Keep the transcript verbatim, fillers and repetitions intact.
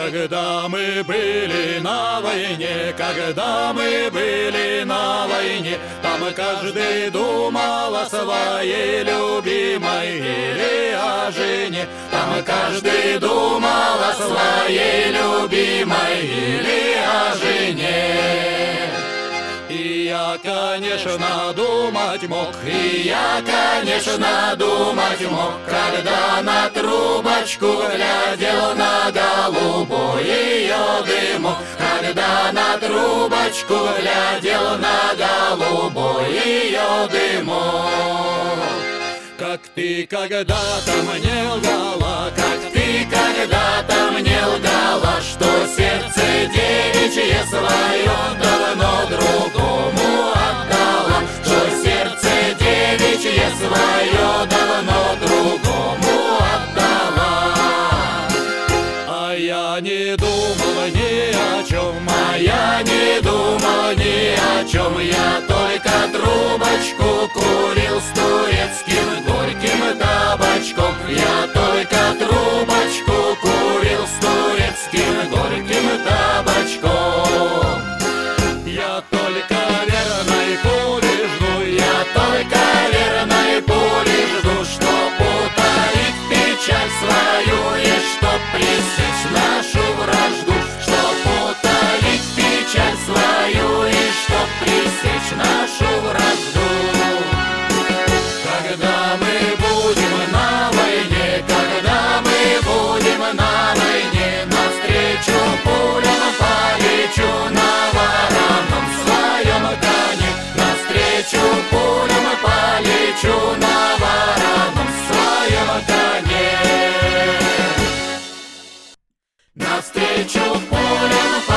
Когда мы были на войне, когда мы были на войне, там каждый думал о своей любимой или о жене. Там каждый думал о своей любимой или о жене. И я, конечно, думать мог, и я, конечно, думать мог, когда на трубочку глядел на голубой ее дымок. Когда на трубочку глядел на голубой ее дымок. Как ты когда-то мне лгала, как ты когда-то мне лгала, что сердце девичье свое давно другому отдала, что сердце девичье свое давно другому отдала. А я не думал ни о чем, а я не думал ни о чем, я только трубочку курил с турецким горьким табачком. Я только трубочку курил с турецким горьким табачком. Я только верной пули жду, я только верной пули жду, чтоб утолить печаль свою и чтоб пресечь нашу вражду, чтоб утолить печаль свою и чтоб пресечь нашу вражду. Когда мы будем на войне, когда мы будем на войне, навстречу пулям полечу на вороном своем коне. Навстречу пулям полечу на вороном своем коне. Навстречу пулям